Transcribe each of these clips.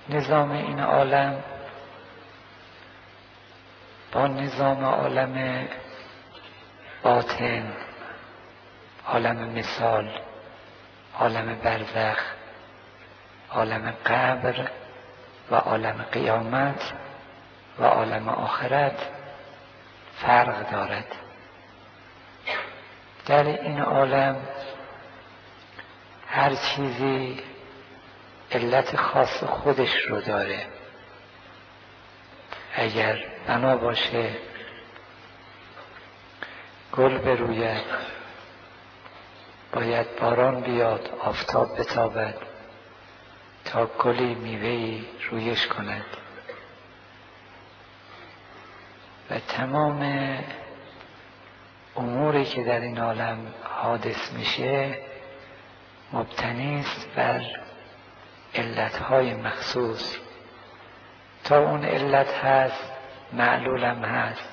نظام این عالم با نظام عالم باطن، عالم مثال، عالم برزخ، عالم قبر و عالم قیامت و عالم آخرت فرق دارد. در این عالم هر چیزی علت خاص خودش رو داره. اگر بنا باشه گل بروید، باید باران بیاد، آفتاب بتابد تا گلی میوه‌ای رویش کند و تمام اموری که در این عالم حادث میشه مبتنی است بر علتهای مخصوص. تا اون علت هست معلولم هست،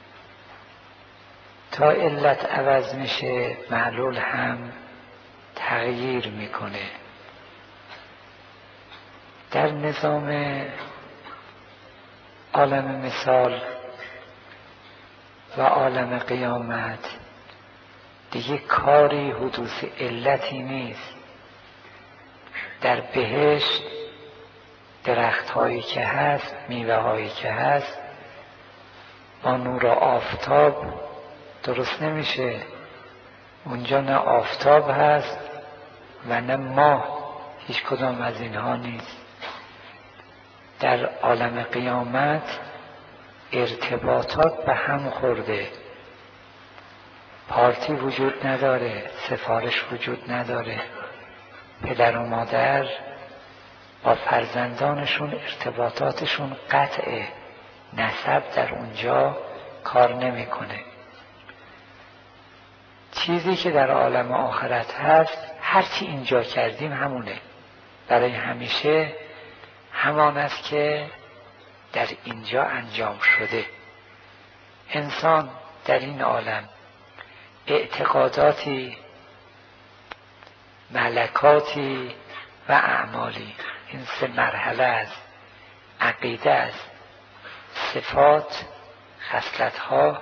تا علت عوض میشه معلول هم تغییر میکنه. در نظام عالم مثال و عالم قیامت دیگه کاری حدوث علتی نیست. در بهشت درخت هایی که هست، میوه هایی که هست، با نور آفتاب درست نمیشه. اونجا نه آفتاب هست و نه ماه، هیچ کدام از اینها نیست. در عالم قیامت ارتباطات به هم خورده، پارتی وجود نداره، سفارش وجود نداره. پدر و مادر با فرزندانشون ارتباطاتشون قطعه، نسب در اونجا کار نمیکنه. چیزی که در عالم آخرت هست هرچی اینجا کردیم همونه، برای همیشه همان است که در اینجا انجام شده. انسان در این عالم اعتقاداتی، ملکاتی و اعمالی، این سه مرحله است. عقیده است، صفات، خصلت‌ها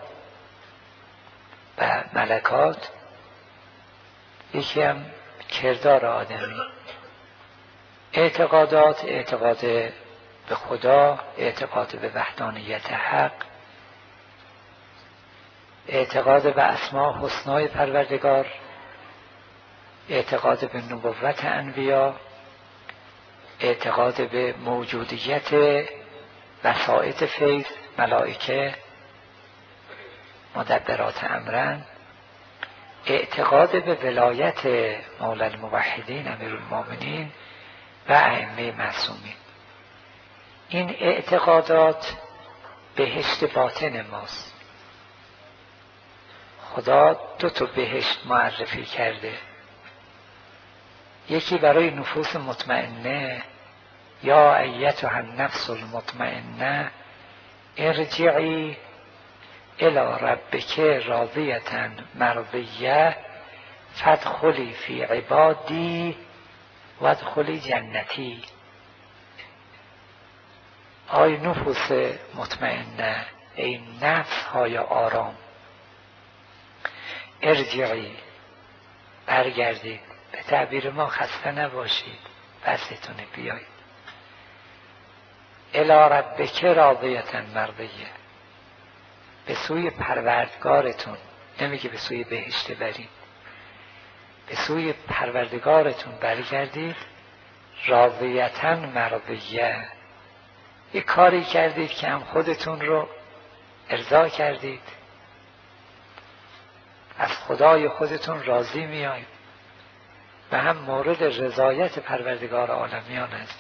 و ملکات، یکی هم کردار آدمی. اعتقادات، اعتقاد به خدا، اعتقاد به وحدانیت حق، اعتقاد به اسماء حسنای پروردگار، اعتقاد به نبوت انبیا، اعتقاد به موجودیت وسائط فیض، ملائکه، مدبرات امرن، اعتقاد به ولایت مولا الموحدین امیرالمومنین و ائمه معصومین. این اعتقادات بهشت باطن ماست. خدا دو تا بهشت معرفی کرده، یکی برای نفوس مطمئنه، یا ایتها النفس المطمئنه ارجعی الی ربک راضیة مرضیه فادخلی فی عبادی وادخلی جنتی. آی نفوس مطمئنه، ای نفس های آرام، ارجعی، برگردید، به تعبیر ما خسته نباشید، بسیتونه بیایید، الی ربک راضیة مرضیه، به سوی پروردگارتون، نمیگه به سوی بهشت برید، به سوی پروردگارتون برگردید، راضیة مرضیه. یک کاری کردید که هم خودتون رو ارضا کردید، از خدای خودتون راضی میایید و هم مورد رضایت پروردگار عالمیان هستید.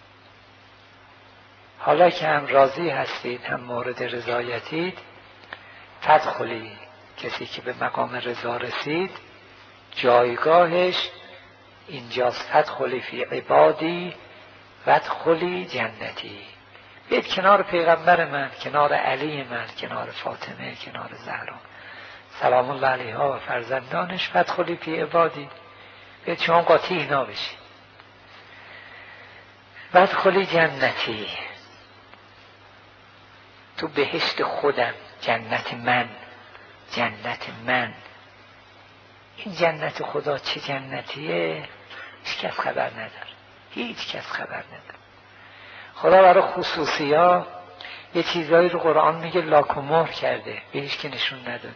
حالا که هم راضی هستید، هم مورد رضایتید، فادخلی، کسی که به مقام رضا رسید جایگاهش اینجاست، فادخلی فی عبادی وادخلی جنتی. بیاید کنار پیغمبر من، کنار علی من، کنار فاطمه، کنار زهرا سلام الله علیها و فرزندانش، فادخلی فی عبادی، بیاید شما قاطی اینا بشید. وادخلی جنتی، تو بهشت خودم، جنت من، جنت من. این جنت خدا چه جنتیه؟ هیچ کس خبر نداره، هیچ کس خبر نداره. خدا برای خصوصیا یه چیزایی رو قرآن میگه لاک و مهر کرده، به هیچ که نشون نداده.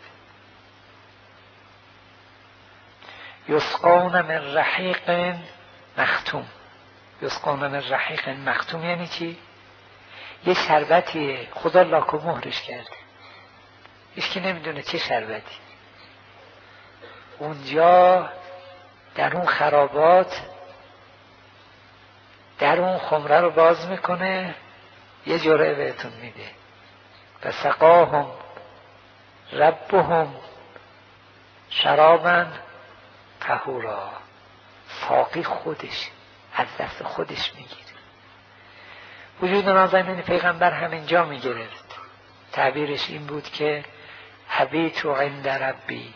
یسقون من رحیق مختوم. یسقون من رحیق مختوم یعنی چی؟ یه شربتیه خدا لاک و مهرش کرده، هیچ که نمیدونه چه شربتی. اونجا در اون خرابات در اون خمره رو باز میکنه، یه جرعه بهتون میده. و سقاهم ربهم شرابا طهورا. ساقی خودش از دست خودش میگیره. وجود نازنین پیغمبر همینجا میگرفت. تعبیرش این بود که حبیت عند ربی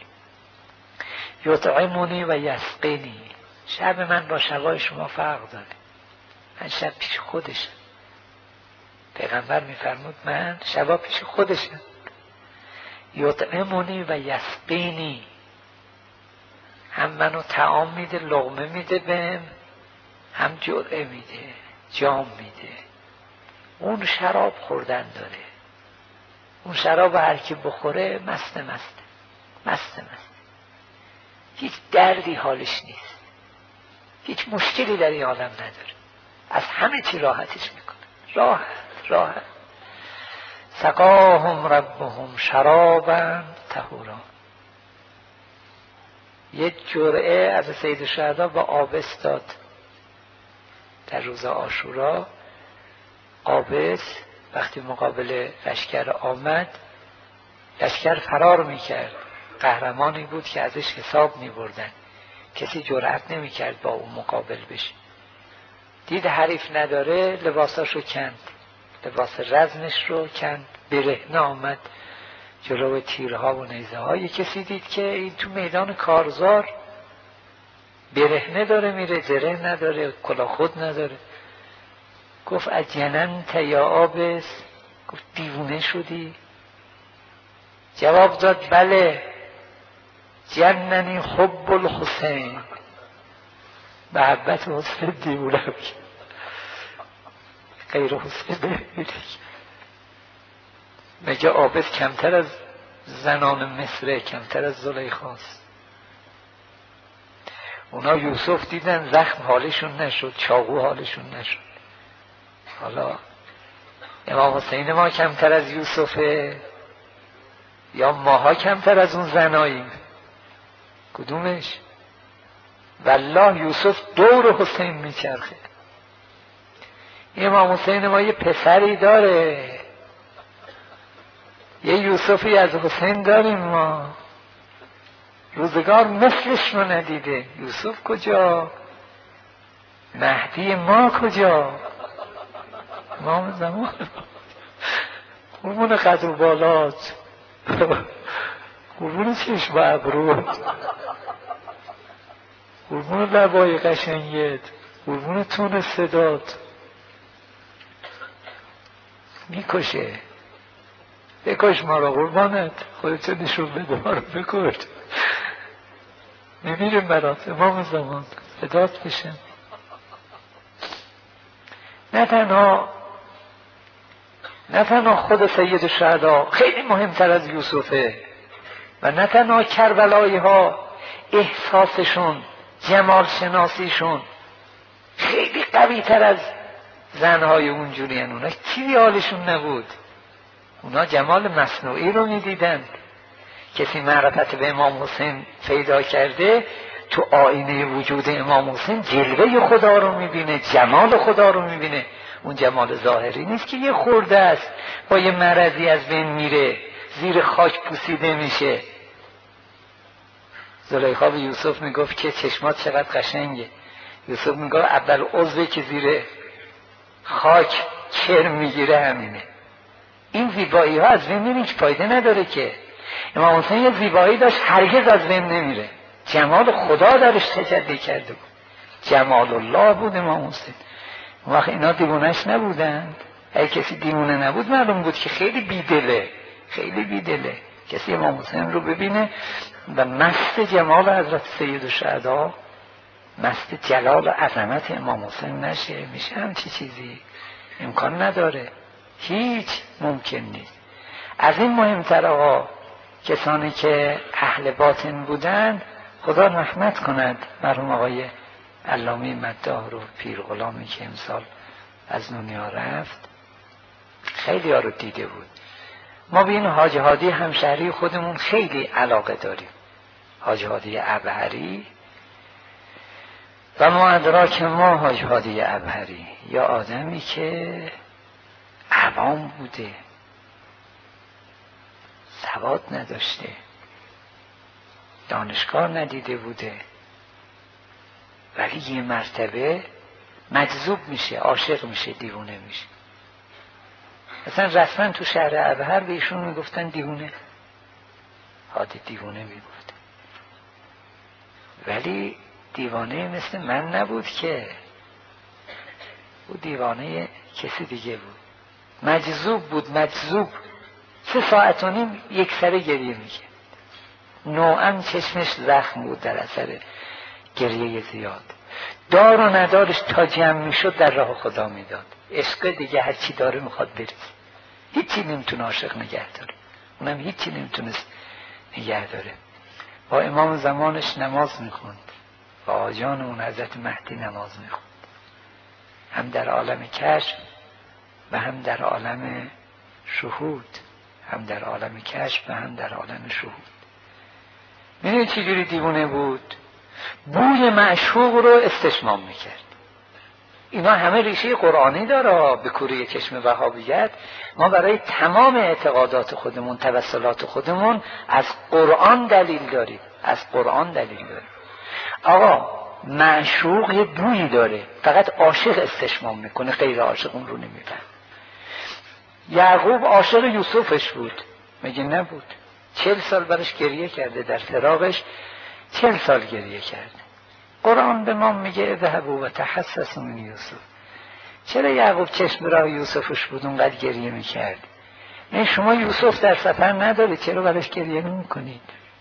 یطعمنی و یسقینی. شب من با شبای شما فرق داره. من شب پیش خودشم. پیغمبر میفرمود من شبا پیش خودشم. یطعمنی و یسقینی، هم منو طعام میده، لقمه میده بهم، هم جرعه میده، جام میده. اون شراب خوردن داره. اون شراب هر کی بخوره مسته. هیچ دردی حالش نیست، هیچ مشکلی در این عالم نداره، از همه چی راحتش میکنه. راحت. سقاهم ربهم شرابا طهورا. یه جرعه از سید الشهدا با آبس داد در روز عاشورا. آبس وقتی مقابل لشکر آمد، لشکر فرار میکرد. قهرمانی بود که ازش حساب میبردن، کسی جرأت نمیکرد با اون مقابل بشه. دید حریف نداره، لباساشو کند، لباس رزمش رو کند، برهنه آمد جلو تیرها و نیزه های. کسی دید که این تو میدان کارزار برهنه داره میره، زره نداره، کلاهخود نداره. گفت اجننت یا آبس؟ گفت دیوونه شدی؟ جواب داد بله، جننی حب الحسین. محبت حسین دیوونه بید، غیر حسین بمیری. مگه آبس کمتر از زنان مصره، کمتر از زلیخاست؟ اونا یوسف دیدن زخم حالشون نشد، چاقو حالشون نشد. حالا امام حسین ما کمتر از یوسفه یا ماها کمتر از اون زناییم؟ کدومش؟ والله یوسف دور حسین میچرخه. امام حسین ما یه پسری داره، یه یوسفی از حسین داریم ما. روزگار مثلش رو ندیده. یوسف کجا؟ مهدی ما کجا؟ امام زمان قربون قدر و بالات، قربون چشم و ابروت، قربون لبای قشنگت، قربون تون صدات. میکشه. بکش ما را قربانت، خودت نشون بده ما را بکش. میمیریم برات امام زمان، فدات بشم. نه تنها خود سید الشهدا خیلی مهمتر از یوسفه، و نه تنها کربلایی ها احساسشون، جمال شناسیشون خیلی قوی تر از زنهای اونجوری هن. اونا چیزی حالشون نبود، اونا جمال مصنوعی رو میدیدن. کسی معرفت به امام حسین پیدا کرده، تو آینه وجود امام حسین جلوه خدا رو میبینه، جمال خدا رو میبینه. اون جمال ظاهری نیست که یه خورده است با یه مرضی از بین میره، زیر خاک پوسیده میشه. زلیخا به یوسف میگفت که چشمات چقدر قشنگه. یوسف میگفت اول عضوی که زیر خاک کرم میگیره همینه. این زیبایی ها از بین میره، هیچ فایده نداره که. امام حسین یه زیبایی داشت هرگز از بین نمیره، جمال خدا درش تجلی کرده بود، جمال الله بود امام حسین. اون وقت اینا دیوونش نبودند. اگه کسی دیوونه نبود معلوم بود که خیلی بیدله، خیلی بیدله. کسی امام حسین رو ببینه و مست جمال حضرت سید الشهدا، مست جلال و عظمت امام حسین نشه؟ میشه همچی چیزی؟ امکان نداره، هیچ ممکن نیست. از این مهمتر آقا کسانی که اهل باطن بودند، خدا رحمت کند مرحوم آقای علامه مداح رو، پیر غلامی که امسال از دنیا رفت، خیلی ها رو دیده بود. ما به این حاج هادی همشهری خودمون خیلی علاقه داریم، حاج هادی ابهری. و ما ادراک ما حاج هادی ابهری، یا آدمی که عوام بوده، سواد نداشته، دانشگاه ندیده بوده، ولی یه مرتبه مجذوب میشه، عاشق میشه، دیوونه میشه. مثلا رسما تو شهر ابهر به ایشون میگفتن دیوونه، هادی دیوونه میگفت. ولی دیوانه مثل من نبود که، او دیوانه کسی دیگه بود. مجذوب بود، مجذوب. 3 ساعت و نیم یک سره گریه میکرد. نوعا چشمش زخم بود در اثر گریه زیاد. دار و ندارش تا جمع میشد در راه خدا میداد. عشق دیگه هر چی داره میخواد برسه. هیچی نمیتونه عاشق نگه داره، اونم هیچی نمیتونست نگه داره. با امام زمانش نماز میخوند، با آجان اون حضرت مهدی نماز میخوند، هم در عالم کشف و هم در عالم شهود، هم در عالم کشف و هم در عالم شهود. میدونی چی جوری دیوونه بود؟ بوی معشوق رو استشمام میکرد. اینا همه ریشه قرآنی داره. به کوره چشم وهابیت ما برای تمام اعتقادات خودمون، توسلات خودمون از قرآن دلیل داریم، از قرآن دلیل داریم. آقا معشوق یه بویی داره، فقط عاشق استشمام میکنه، غیر عاشق اون رو نمیبره. یعقوب عاشق یوسفش بود، مگه نبود؟ 40 سال برش گریه کرده، در فراقش 40 سال گریه کرده. قرآن به ما میگه اذهبوا و تحسسوا من یوسف. چرا یعقوب چشم راه یوسفش بود اونقدر گریه میکرد؟ نه شما یوسف در سفر ندارید، چرا برش گریه نمیکنید؟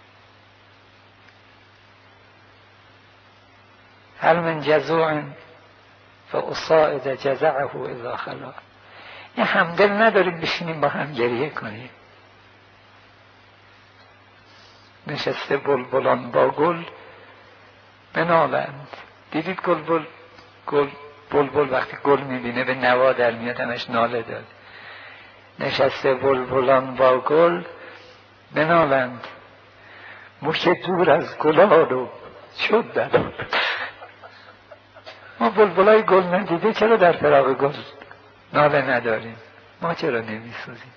هل من جزوع فاصاعد جزعه اذا خلا. یه همدل ندارید بشینیم با هم گریه کنیم؟ نشسته بلبلان با گل بنالند. دیدید بلبل وقتی گل میبینه به نوا در میاد، همش ناله داد. نشسته بلبلان با گل بنالند، مش دور از گلان و شد دلان. ما بلبلای گل ندیده چرا در فراق گل ناله نداریم؟ ما چرا نمیسوزیم؟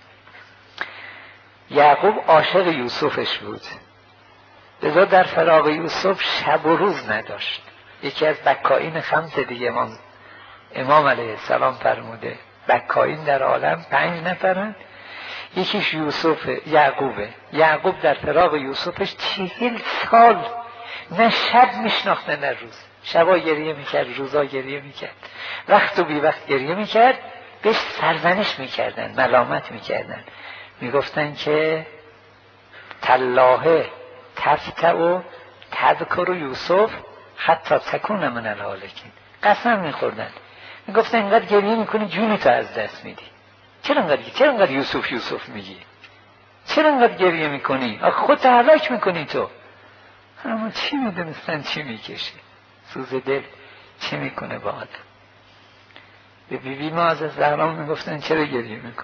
یعقوب عاشق یوسفش بود، لذا در فراق یوسف شب و روز نداشت. یکی از بکائین 5 دیگه امام علیه السلام فرموده بکائین در عالم 5 نفرن، یکیش یعقوبه. یعقوب در فراق یوسفش 40 سال نه شب میشناخته نه روز. شبا گریه میکرد، روزا گریه میکرد، وقت و بی وقت گریه میکرد. بهش سرزنش میکردن، ملامت میکردن، میگفتن که تلاهه تفتع و تذکر یوسف حتی تکون من الهالکین. قسم میخوردن، میگفتن اینقدر گریه میکنی جونی تو از دست میدی. چرا اینقدر یوسف میگی؟ چرا اینقدر گریه میکنی؟ آخه خودت هلاک میکنی تو. اما چی میدونستن چی میکشه؟ سوز دل چی میکنه با آدم؟ به بیبی ما از زهرا میگفتن چرا گریه میکنی؟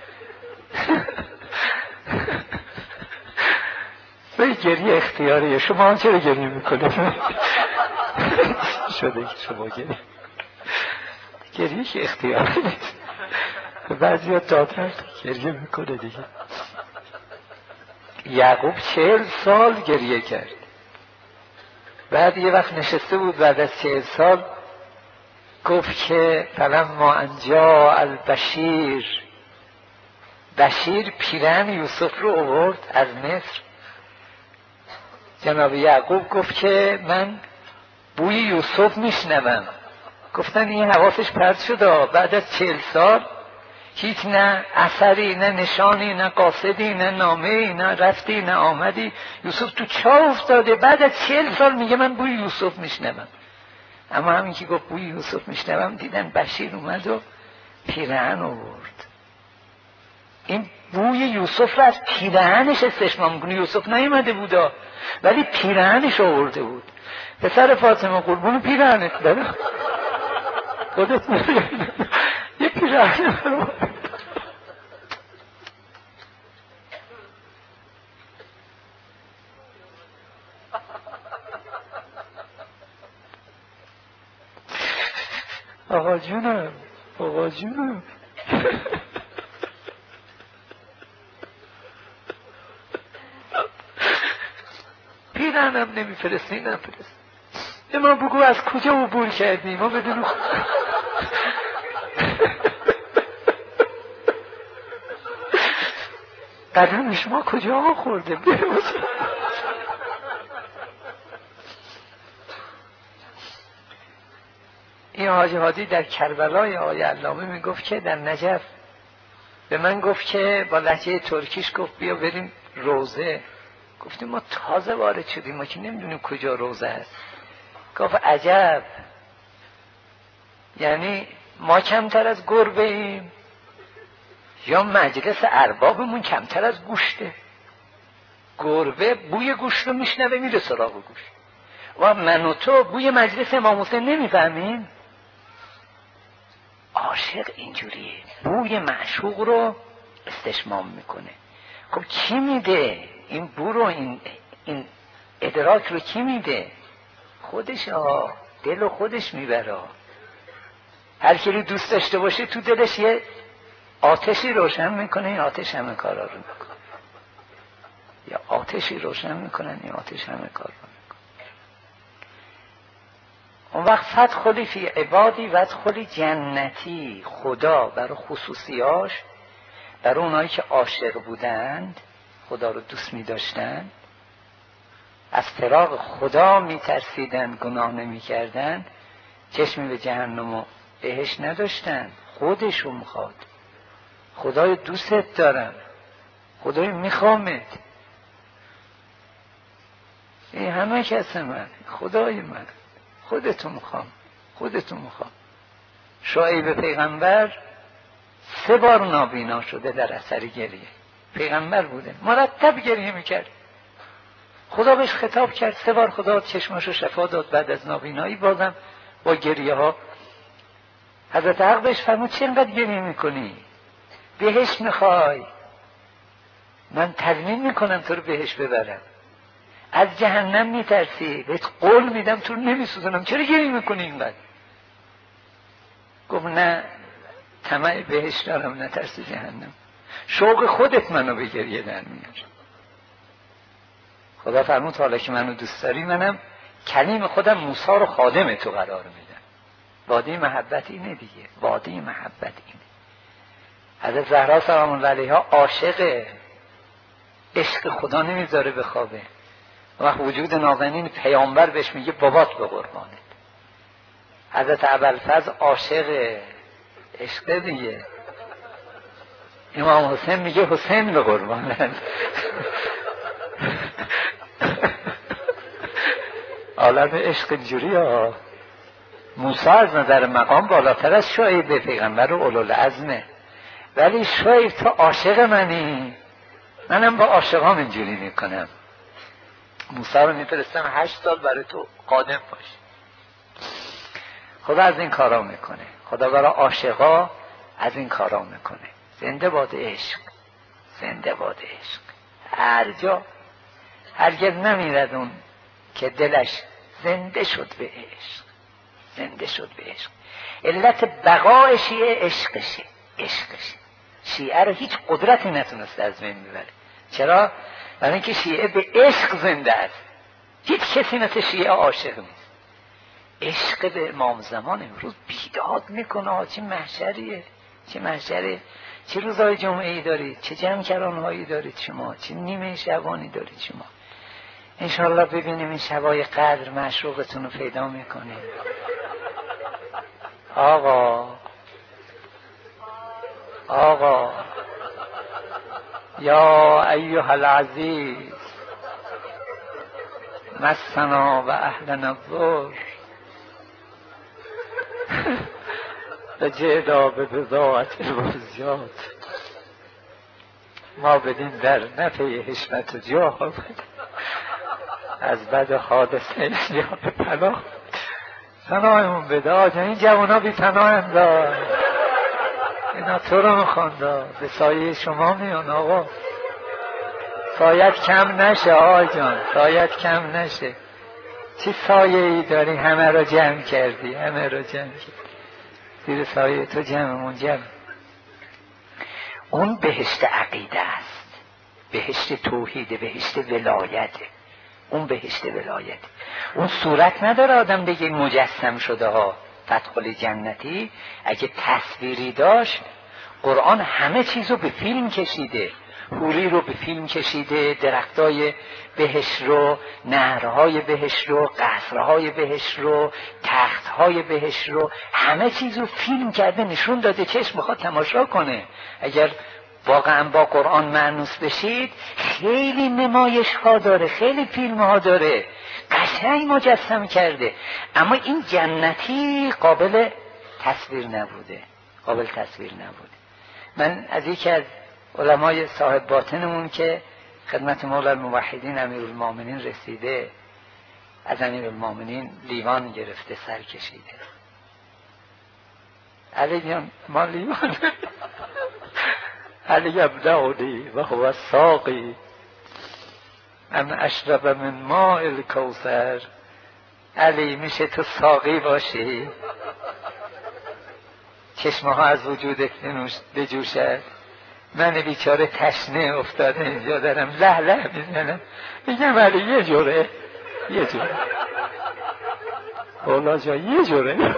به گریه اختیاریه، شما هم چرا گریه میکنید؟ شده که شما گریه که اختیاری نیست. بعضی ها دادن گریه میکنه دیگه. یعقوب 40 سال گریه کرد. بعد یه وقت نشسته بود بعد از 40 سال گفت که فلما انجا البشیر، بشیر پیرن یوسف رو آورد از مصر. جناب یعقوب گفت که من بوی یوسف میشنوم. گفتن این حواسش پرت شد بعد از 40 سال هیچ نه اثری، نه نشانی، نه قاصدی، نه نامه‌ای، نه رفتی، نه آمدی. یوسف تو چاه افتاده. بعد از 40 سال میگه من بوی یوسف میشنوم. اما همین که گفت بوی یوسف میشنوم، دیدن بشیر اومد و پیرهن آورد. این بوی یوسف رو از پیرهنش استشمام میکنه. یوسف نیومده بودا، ولی پیرهنش آورده بود. پسر فاطمه قربون پیرهنت داره، خودت یه پیرهن رو آقا جونم، آقا جونم. پیرهنم نمیفرستی، نفرست. به ما بگو از کجا عبور کردی، ما بدونیم. قدمش ما کجا خورده. این حاجی هادی در کربلای آقای علامه میگفت که در نجف به من گفت که با لهجه ترکیش گفت بیا بریم روضه. گفتیم ما تازه وارد شدیم، ما که نمیدونیم کجا روضه هست. گفت عجب، یعنی ما کمتر از گربه ایم یا مجلس اربابمون کمتر از گوشته؟ گربه بوی گوشت رو میشنوه میره سراغ گوشت، و من و تو بوی مجلس امام حسین نمیفهمیم. عاشق اینجوریه، بوی معشوق رو استشمام میکنه. خب کی میده این بو رو، این ادراک رو کی میده؟ خودش. دل رو خودش میبره. هر کی دوست داشته باشه تو دلش یه آتشی روشن میکنه، این آتش همه کارا رو میکنه. یا آتشی روشن میکنن، این آتش همه کار رو میکنه. اون وقت فدخلی فی عبادی وادخلی جنتی. خدا برای خصوصیاش، برای اونایی که عاشق بودند، خدا رو دوست میداشتند، از فراق خدا میترسیدند، گناه نمیکردند، چشمی به جهنم و بهش نداشتند. خودشو میخواد. خدای دوستت دارم، خدای میخوامت، این همه کس من، خدای من، خودتو میخوام، خودتو میخوام. شعیب پیغمبر 3 بار نابینا شده در اثر گریه. پیغمبر بوده، مرتب گریه میکرد. خدا بهش خطاب کرد 3 بار، خدا چشماشو شفا داد بعد از نابینایی، بازم با گریه ها. حضرت حق بهش فرمود چه اینقدر گریه میکنی؟ بهش میخوای؟ من تضمین میکنم تو رو بهش ببرم. از جهنم میترسی؟ بهت قول میدم تو رو نمیسوزونم، چرا گریه میکنی اینقدر؟ گفت نه، طمع بهش دارم، نه ترس جهنم. شوق خودت منو به گریه در میاره. خدا فرمود حالا که منو دوست داری، منم کلیم خودم موسی رو خادم تو قرار میدم. وادی محبت اینه دیگه، وادی محبت اینه. حضرت زهرا سلام الله علیها عاشق عشق خدا نمیذاره بخوابه. وقت وجود نازنین پیامبر بهش میگه بابات به قربانت. حضرت ابوالفضل عاشق عشق دیگه، امام حسین میگه حسین به قربانت. عالم عشق جوری ها. موسی از نظر مقام بالاتر از شعیب پیغمبر و اولوالعزمه، ولی شعیب تو عاشق منی، منم با عاشقام اینجوری میکنم. موسی رو میفرستم 8 سال برای تو قادم باش. خدا از این کارا میکنه، خدا برای عاشقا از این کارا میکنه. زنده باد عشق، زنده باد عشق. هر جا هرگز نمیرد اون که دلش زنده شد به عشق، زنده شد به عشق. علت بقای شیعه عشقشه، عشقشه. شیعه رو هیچ قدرتی نتونست از بین ببره. چرا؟ برای اینکه شیعه به عشق زنده است. هیچ کسی مثل شیعه عاشق نیست. عشق به امام زمان امروز بیداد میکنه. چه محشریه، چه محشره. چه روزهای جمعه ای دارید، چه جمع کرانهایی دارید شما، چه نیمه شبانی دارید شما. انشاءالله ببینیم این شبای قدر معشوقتون رو پیدا میکنیم. آقا یا ایها العزیز مسنا و اهلنا الضر فجئنا ببضاعة المزجات. ما بدین در نفع حشمت و جاه از بد حادثه یا به پناه پناهمون بده. آجا این جوانا بی پناه اندار، اینا تو رو میخوانده، به سایه شما میان. آقا سایت کم نشه، آقا جان سایت کم نشه. چی سایه ای داری؟ همه رو جمع کردی، همه رو جمع کردی زیر سایه تو. جمعمون جمع. اون بهشت عقیده است، بهشت توحیده، بهشت ولایته. اون بهشت ولایت. اون صورت نداره آدم بگه مجسم شده ها فدخل جنتی. اگه تصویری داشت قرآن همه چیزو به فیلم کشیده. حوری رو به فیلم کشیده، درختای بهشت رو، نهرهای بهشت رو، قصرهای بهشت رو، تختهای بهشت رو، همه چیزو فیلم کرده نشون داده. چشم بخواد تماشا کنه. اگر واقعا با قرآن مانوس بشید خیلی نمایش ها داره، خیلی فیلم ها داره، قشنگ مجسم کرده. اما این جنتی قابل تصویر نبوده، قابل تصویر نبوده. من از یکی از علمای صاحب باطنمون که خدمت مولا الموحدین امیرالمومنین رسیده، از امیرالمومنین لیوان گرفته سر کشیده. علی جان ما لیوان علی ابدعونی و هو الساقی ان اشرب من ماء الکوثر. علی میشه تو ساقی باشی، چشمه ها از وجودت بجوشد. من بیچاره تشنه افتاده اینجا دارم له له میزنم، میگم علی یه جوره اولا جا یه جوره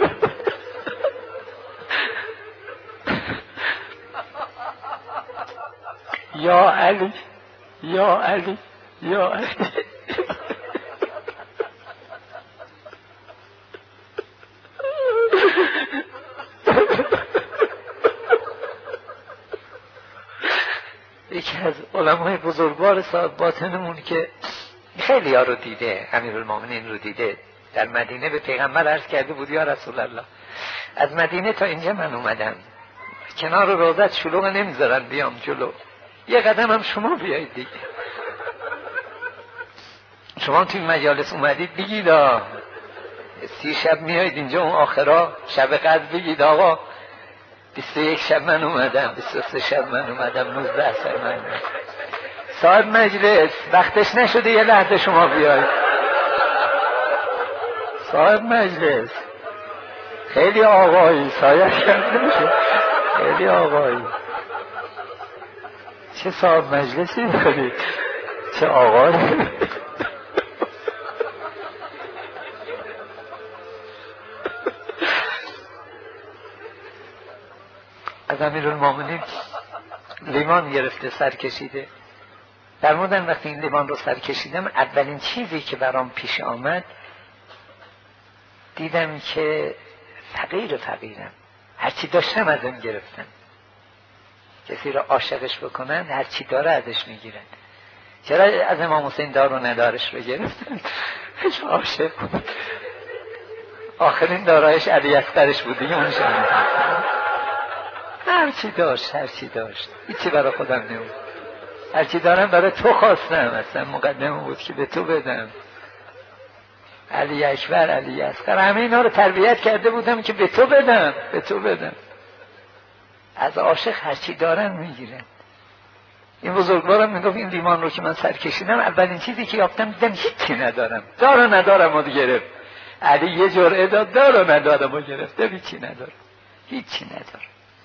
یا علی یا علی یا علی. یکی از علمای بزرگوار صاحب باطنمون که خیلی ها رو دیده، امیرالمومنین رو دیده، در مدینه به پیغمبر عرض کرده بود یا رسول الله از مدینه تا اینجا من اومدم، کنار روضت شلوغ نمیذارن بیام جلو، یه قدم هم شما بیایید دیگه. شما توی مجالس اومدید بگید 30 شب میایید اینجا، اون آخرا شب قدر بگید آقا 21 شب من اومدم، 23 شب من اومدم، 19 شب من اومدم. صاحب مجلس وقتش نشده یه لحظه شما بیایید. صاحب مجلس خیلی آقایی، سایه کرده میشه، خیلی آقایی. چه صاحب مجلسی دارید، چه آقایی. از امیرالمومنین لیوان گرفته سر کشیده. فرمودن وقتی این لیوان رو سر کشیدم اولین چیزی که برام پیش آمد دیدم که فقیرم، هرچی داشتم ازم گرفتن. کسی رو عاشقش بکنن هرچی داره ازش میگیرن. چرا از امام حسین دار و ندارش رو گرفتن؟ عاشق بود. آخرین دارایش علی اکبرش بود دیگه، اونش هرچی داشت هیچی برای خودم نمود. هرچی دارم برای تو خواستم، اصلا مقدمه بود که به تو بدم. علی اکبر، علی اصغر، همه اینا رو تربیت کرده بودم که به تو بدم. از عاشق هرچی دارن میگیرن. این بزرگوارم میگفت این لیوان رو که من سر کشیدم اولین چیزی که یافتم دیدم هیچی ندارم، ندارم و گرفت. علی یه جرعه داد، ندارم و گرفت، هیچی ندارم.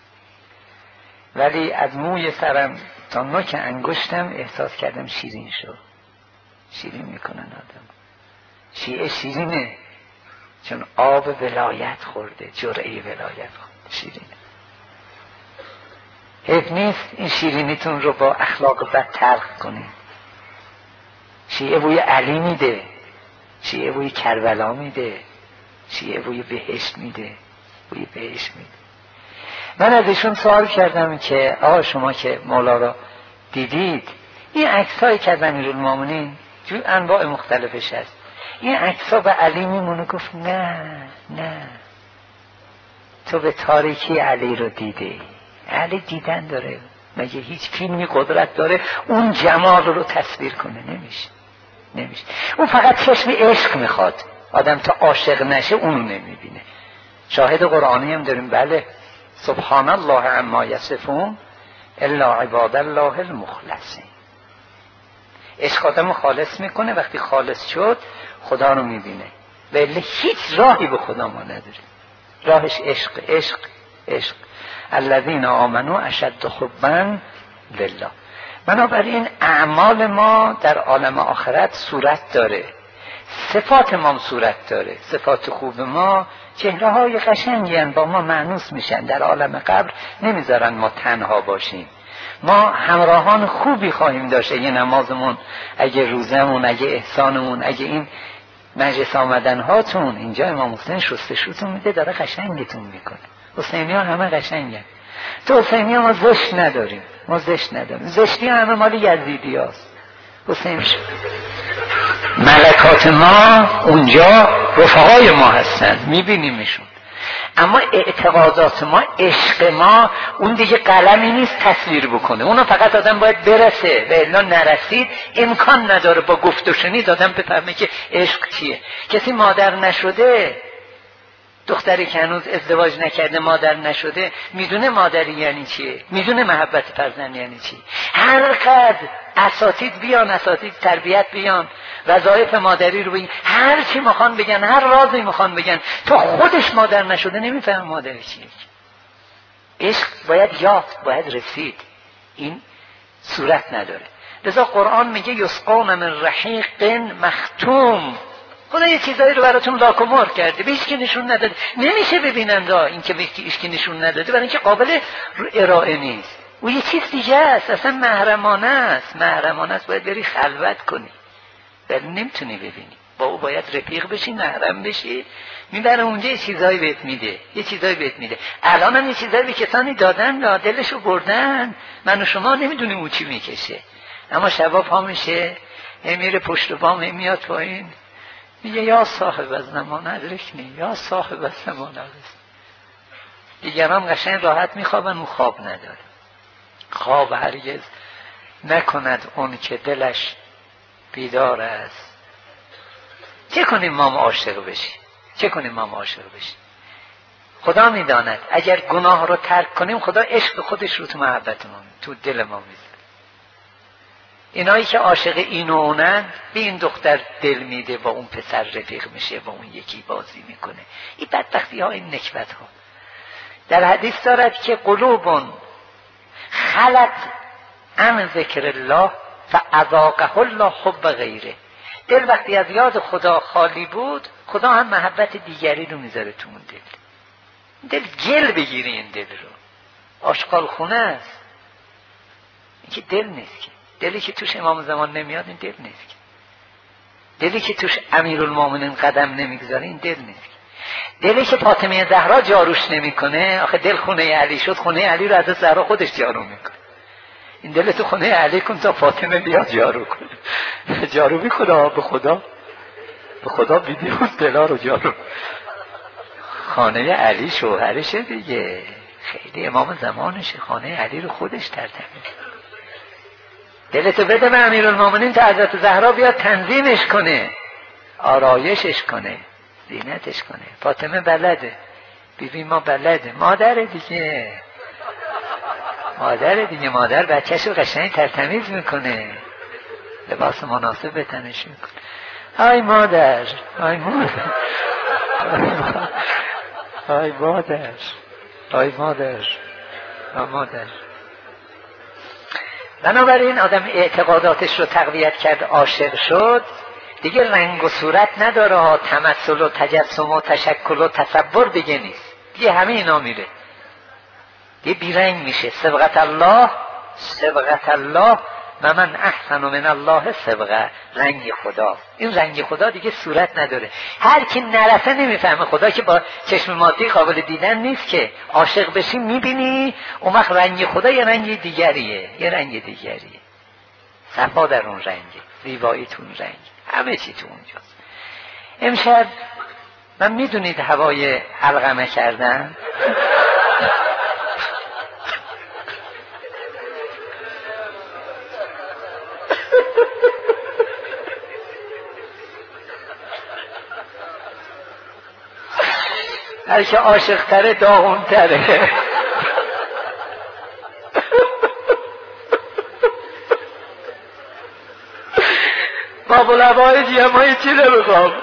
ولی از موی سرم تا نوک انگشتم احساس کردم شیرین شد. شیرین میکنن آدم. شیعه شیرینه چون آب ولایت خورده، جرعه ولایت خورده، شیرینه. حیف نیست این شیرینیتون رو با اخلاق بد تلخ کنید. شیعه بوی علی میده، شیعه بوی کربلا میده، شیعه بوی بهشت میده، بوی بهش میده. من از ایشون سوال کردم که آقا شما که مولا را دیدید، این عکس‌هایی که از امیرالمومنین جو انواع مختلفش هست، این عکس‌ها به علی میمونه؟ گفت نه تو به تاریکی علی رو دیدی. علی دیدن داره، مگه هیچ فیلمی قدرت داره اون جمال رو تصویر کنه؟ نمیشه. اون فقط چشم عشق میخواد، آدم تا عاشق نشه اونو نمیبینه. شاهد قرآنی هم داریم، بله، سبحان الله عما یصفون الا عباد الله المخلصین. عشق آدم خالص میکنه، وقتی خالص شد خدا رو میبینه، ولی هیچ راهی به خدا ما نداره، راهش عشق. الذین آمنوا اشد حبا لله. بنابراین اعمال ما در عالم آخرت صورت داره، صفات ما صورت داره، صفات خوب ما چهره های قشنگی هستند، با ما مأنوس میشن، در عالم قبر نمیذارن ما تنها باشیم. ما همراهان خوبی خواهیم داشت، اگه نمازمون، اگه روزمون، اگه احسانمون، اگه این مجلس آمدن هاتون، اینجا امام حسین شستشوتون میده، داره قشنگتون میکنه. حسینی ها همه قشنگن، تو حسینی ها ما زشت نداریم، زشتی همه مال یزیدی هاست. حسین ملکات ما اونجا رفقای ما هستن، میبینیمشون. اما اعتقادات ما، عشق ما، اون دیگه قلمی نیست تصویر بکنه، اونو فقط آدم باید برسه، و الا نرسید امکان نداره با گفت و شنید آدم بفهمه که عشق چیه. کسی مادر نشده، دختری که هنوز ازدواج نکرده مادر نشده، میدونه مادری یعنی چیه، میدونه محبت فرزند یعنی چی. هر قدر اساتید بیان، اساتید تربیت بیان، وظایف مادری رو بگن، هر چی میخوان بگن، هر رازی میخوان بگن، تا خودش مادر نشده نمیفهم مادر چیه. عشق باید یافت، باید رسید، این صورت نداره. لذا قرآن میگه یسقون من رحیق مختوم. خدا یه چیزایی رو براتون لاکمور کرده، به هیچ کی نشون نداده، نمیشه ببینن دا این که به هیچ کی نشون نداده، برای اینکه قابل ارائه نیست. او یه چیز دیگه است، اصلا محرمانه است، باید بری خلوت کنی، ولی نمیتونی ببینی، با او باید رفیق بشی، محرم بشی، میبره اونجا یه چیزایی بهت میده. الان هم یه چیزایی به کسانی دادن، دلشو بردن، من و شما نمیدونیم او چی میکشه. اما شبا پا میشه، میره پشت بام، میاد پایین، میگه یا صاحب الزمان ادرکنی، یا صاحب الزمان ادرکنی. دیگران قشنگ راحت میخوابن، او خواب نداره. خواب هرگز نکند اون که دلش بیدار است. چه کنیم ما عاشق بشیم؟ خدا میداند اگر گناه رو ترک کنیم، خدا عشق خودش رو تو محبت ما، تو دل ما میذاره. اینایی که عاشق این و اونن، به این دختر دل میده، با اون پسر رفیق میشه، با اون یکی بازی میکنه. این بدبختی ها، این نکبت ها. در حدیث دارد که قلوبون خلت عن ذکر الله فاذاقه الله حب غیره. دل وقتی از یاد خدا خالی بود، خدا هم محبت دیگری رو میذاره تو اون دل گل بگیری این دل رو. آشغال خونه است، این که دل نیست که. دلی که توش امام زمان نمیاد، این دل نیست که. دلی که توش امیرالمومنین قدم نمیگذاره، این دل نیست که. دلی که فاطمه زهرا جاروش نمیکنه، آخه دل خونه علی شد، خونه علی رو از زهرا خودش جارو میکنه. این دل تو خونه علی کن تا فاطمه بیاد جارو کنه. جارو میکنه، به خدا بیدی اون دلا رو جارو. خانه علی شوهرشه دیگه، خیلی امام زمانشه، خانه علی رو خودش ترتمیز. دلتو بده به امیرالمومنین تا حضرت زهرا بیاد تنظیمش کنه، آرایشش کنه، زینتش کنه. فاطمه بلده، بیبی ما بلده، مادر دیگه مادر بچه‌ش رو قشنگ ترتمیز میکنه، لباس مناسب به تنش میکنه. آی مادر بنابراین آدم اعتقاداتش رو تقویت کرد، عاشق شد، دیگه رنگ و صورت نداره، تمثل و تجسم و تشکل و تصور دیگه نیست، دیگه همه اینا میره، دیگه بیرنگ میشه. صبغت الله و من احسن من الله صبغه، رنگ خدا. این رنگ خدا دیگه صورت نداره، هر کی نرسه نمیفهمه خدا که با چشم مادی قابل دیدن نیست که. عاشق بشی میبینی اون وقت رنگ خدا یه رنگ دیگریه، یه رنگ دیگریه. صفا در اون رنگه، زیبایی تو اون رنگ، همه چی تو اونجاست. امشب من میدونید هوای علقمه کردم. هر که عاشق تره داغون تره. باب العوائد یه مایی چی نمیخوام،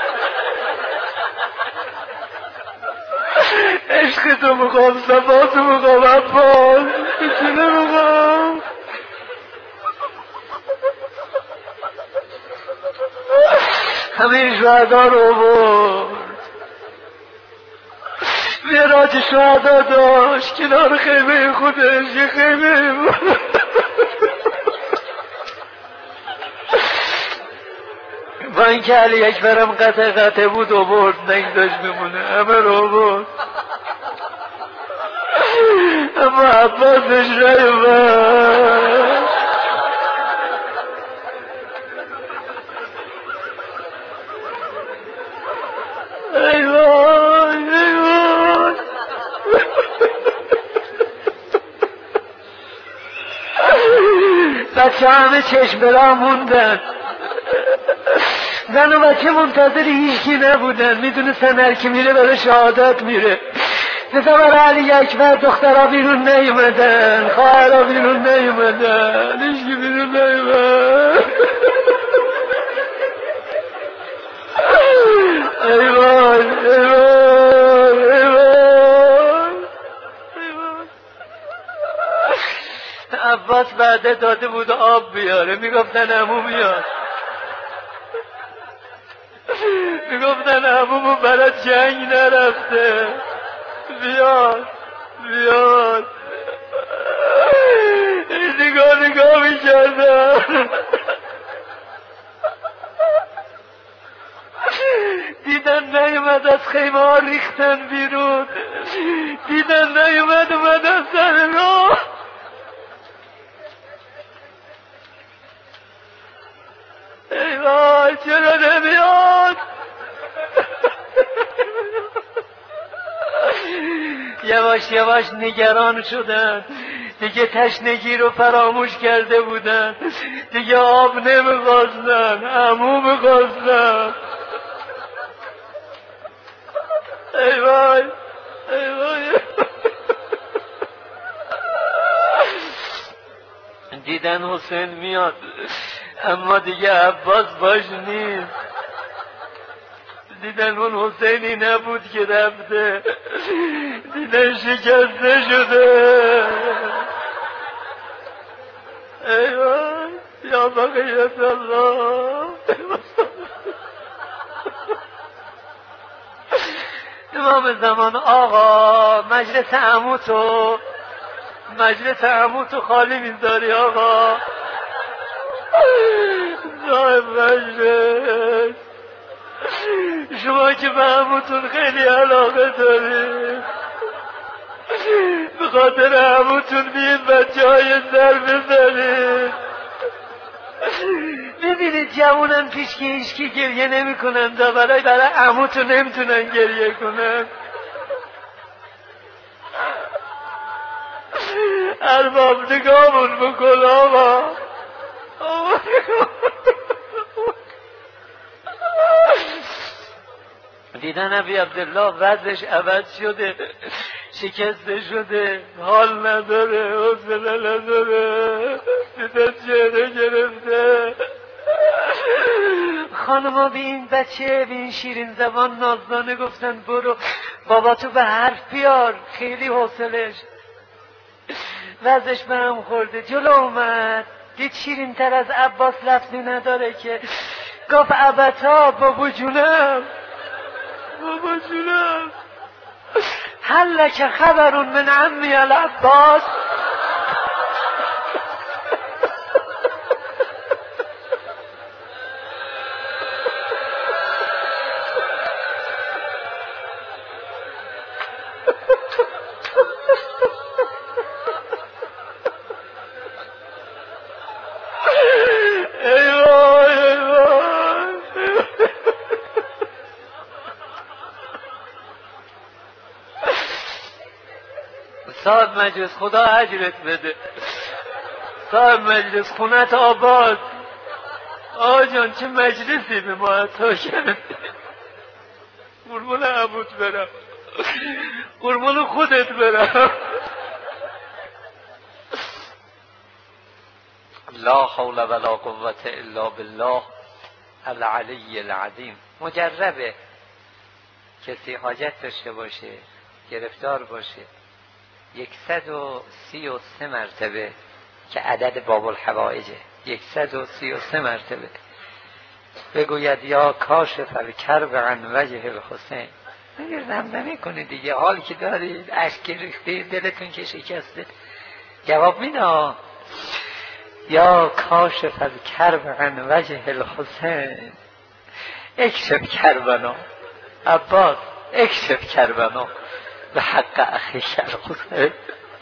عشق تو میخوام، صفا تو میخوام، عباس چی نمیخوام. همه شهدا رو برد، معراج شهدا داشت کنار خیمه خودش، یه خیمه با اینکه علی اکبرم قطع بود و برد، نگذاشت بمونه، همه رو برد، اما عباسش نیومد. ای وای ای وای، بچه همه چشم بلا موندن، زن و بچه منتظر هیچی نبودن، میدونستن هر کی میره برای شهادت میره. مثلا برای علی اکبر دخترها بیرون نیومدن، خواهرها بیرون نیومدن، هیچکی بیرون نیومد. ای وای ای وای ای وای. عباس بعده داده بود آب بیاره، میگفتن عمو میاد، میگفتن عمومو برای جنگ نرفته، بیاد بیاد. نگاه میکردم، دیدن نیومد، از خیمه ها ریختن بیرون، دیدن نیومد، اومدن سر راه. ای وای چرا نمیاد. یواش یواش نگران شدن، دیگه تشنگی رو فراموش کرده بودن، دیگه آب نمیخواستن، عمو میخواستن. ای وای ای وای. دیدن حسین میاد، اما دیگه عباس باش نیست. دیدن اون حسینی نبود که رفته، دیدن شکسته شده. ای وای یا بقیت الله. امام زمان آقا مجلس عموتو خالی میذاری آقا، صاحب مجلس، شما که به عموتون خیلی علاقه دارید، به خاطر عموتون بیاید بچه های سر بزنید. میبینید جوانن پیش که هیچکی گریه نمی کنن، برای عموتون نمیتونن گریه کنن. ارباب نگاهمون بکن آقا. دیدن ابی عبدالله وضعش عوض شده، شکسته شده، حال نداره، حوصله نداره، دیدن چهره گرفته. خانما به این بچه، به این شیرین زبان نازدانه گفتن برو بابا تو به حرف بیار، خیلی حوصلش وضعش به هم خورده. جلو اومد، دید شیرین تر از عباس لفظی نداره که گفت ابتا بابا جونم، بابا جونم، هل لک خبر من عمی العباس. صاحب مجلس خدا اجرت بده، صاحب مجلس خونت آباد. آقا جان چه مجلسی به ما عطا کرد. قربون عبود برم، قربون خودت برم. لا حول ولا قوة الا بالله العلی العظیم. مجربه کسی حاجت داشته باشه، گرفتار باشه، 133 مرتبه که عدد باب الحوائجه، 133 مرتبه بگوید یا کاشف الکرب عن وجه الحسین. اگر زمزمه کنید دیگه، حالی که دارید اشک ریخته دلتون که شکسته، جواب میده یا کاشف الکرب عن وجه الحسین اکشف کربنا. عباس اکشف کربنا به حق اخی الحسین.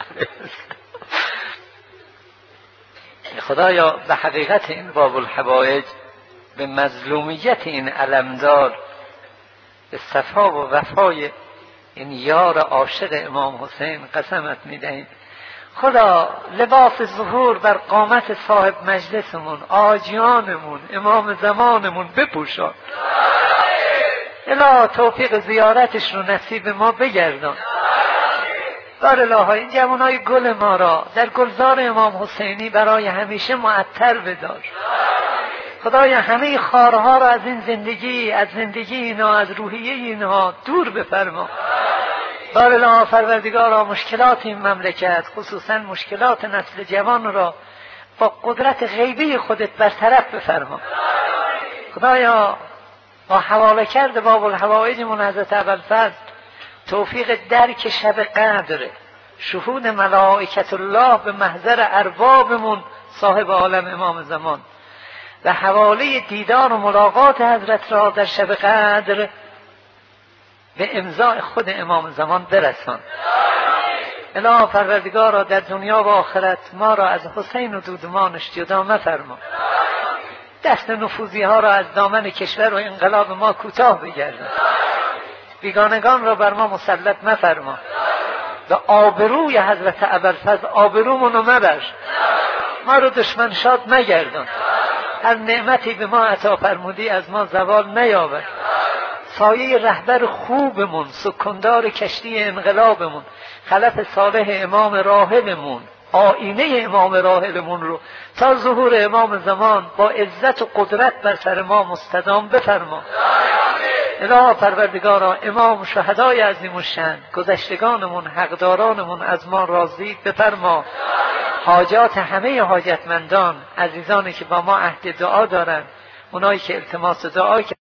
خدایا به حقیقت این باب الحوائج، به مظلومیت این علمدار، به صفا و وفای این یار عاشق امام حسین قسمت میدهیم. خدا لباس ظهور بر قامت صاحب مجلسمون، آجیانمون، امام زمانمون بپوشان. اله توفیق زیارتش رو نصیب ما بگردان. بار الها این جوانای گل ما را در گلزار امام حسینی برای همیشه معطر بدار. خدایا همه خارها را از این زندگی، از زندگی اینا، از روحیه اینها دور بفرما. بار الها پروردگارا مشکلات این مملکت، خصوصا مشکلات نسل جوان را با قدرت غیبی خودت برطرف بفرما. خدایا با حواله کرد باب الحوائجمون حضرت ابوالفضل توفیق درک شب قدر، شهود ملائکت الله به محضر اربابمون صاحب عالم امام زمان و حواله دیدار و ملاقات حضرت را در شب قدر به امضای خود امام زمان برسان. اله پروردگارا در دنیا و آخرت ما را از حسین و دودمانش جدا مفرما. دست نفوذی ها را از دامن کشور و انقلاب ما کوتاه بگردان. بیگانگان را بر ما مسلط مفرما. و آبروی حضرت ابوالفضل آبرومون رو مبر. ما رو دشمن شاد مگردان. هر نعمتی به ما عطا فرمودی از ما زوال نیاور. سایه رهبر خوبمون، سکندار کشتی انقلابمون، خلف صالح امام راحلمون، آینه امام راحلمون رو تا ظهور امام زمان با عزت و قدرت بر سر ما مستدام بفرما. اله پروردگارا امام شهدای عظیم الشأن، گذشتگانمون، حقدارانمون از ما راضی بفرما. حاجات همه حاجتمندان، عزیزانی که با ما عهد دعا دارن، اونایی که التماس دعا